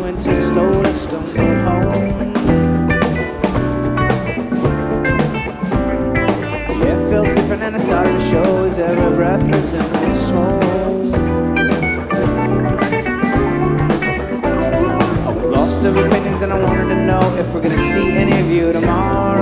winter slowly stumbled home. Yeah, it felt different and I started to show as every breath resembled smoke. I was lost of opinions and I wanted to know if we're gonna see any of you tomorrow.